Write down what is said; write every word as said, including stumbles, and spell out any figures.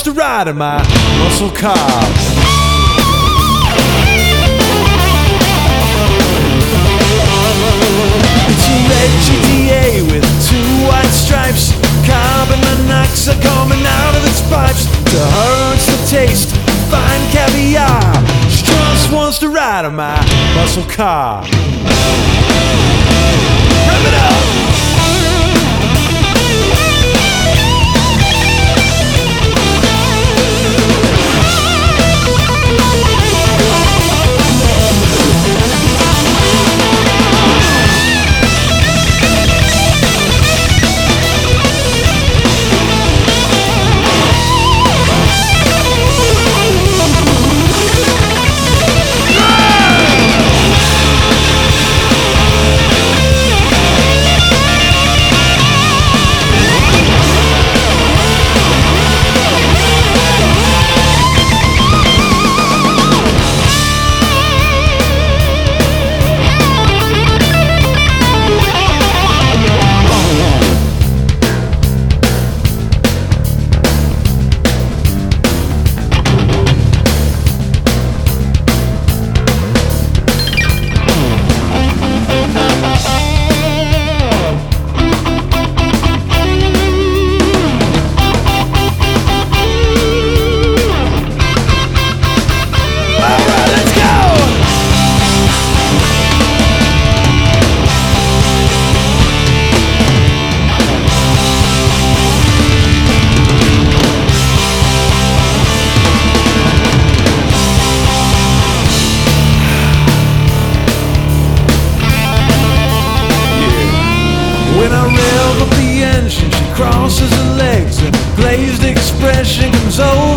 to ride in my muscle car. It's a red G T A with two white stripes. Carbon monoxide coming out of its pipes. To her it's the taste of fine caviar. She just wants to ride in my muscle car. Rev it up! When I rev up the engine, she crosses her legs and a glazed expression comes over